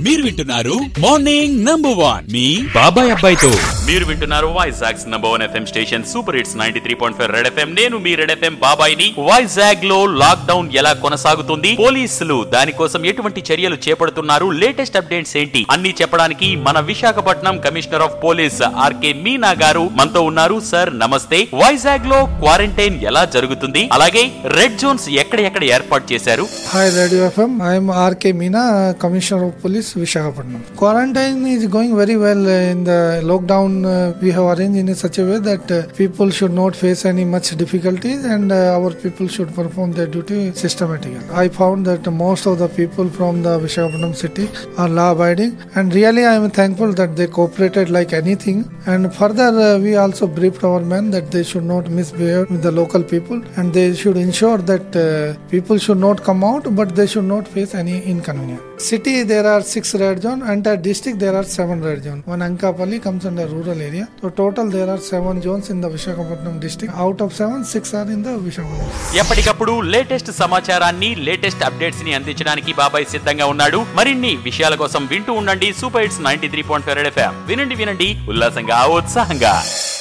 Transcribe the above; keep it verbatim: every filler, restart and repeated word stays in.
మీరు వింటున్నారు morning number one మీ బాబాయ్ అబ్బాయితో. మీరు వింటున్నారు Vizag number one FM station super hits ninety three point five red FM. నేను మీ రెడ్ ఎఫ్ఎం బాబాయిని. వైజాగ్ లో లాక్ డౌన్ ఎలా కొనసాగుతుంది, పోలీసులు దానికోసం ఎటువంటి చర్యలు చేపడుతున్నారు, లేటెస్ట్ అప్డేట్స్ ఏంటి అన్ని చెప్పడానికి మన Visakhapatnam commissioner of police RK Meena గారు మనతో ఉన్నారు. సార్ నమస్తే. వైజాగ్ లో క్వారంటైన్ ఎలా జరుగుతుంది, అలాగే రెడ్ జోన్స్ ఎక్కడ ఎక్కడ ఏర్పాటు చేశారు? Hi Radio F M, I am R K Meena, Commissioner of Police, Visakhapatnam. Quarantine is going very well. In the lockdown, uh, we have arranged in such a way that uh, people should not face any much difficulties, and uh, our people should perform their duty systematically. I found that most of the people from the Visakhapatnam city are law-abiding, and really I am thankful that they cooperated like anything. And further, uh, we also briefed our men that they should not misbehave with the local people, and they should ensure that uh, people should not come out, but they should not face any inconvenience. City there are six red zone, and at district there are seven red zone. One Ankapalli comes under rural area. So total there are seven zones in the Visakhapatnam district. Out of seven, six are in the Visakhapatnam. ఎప్పటికప్పుడు latest సమాచారాన్ని, latest updates ని అందించడానికి బాబాయ్ సిద్ధంగా ఉన్నాడు. మరిన్ని విషయాల కోసం వింటూ ఉండండి super hits ninety three point five red FM. వినండి వినండి ఉల్లాసంగా ఉత్సాహంగా.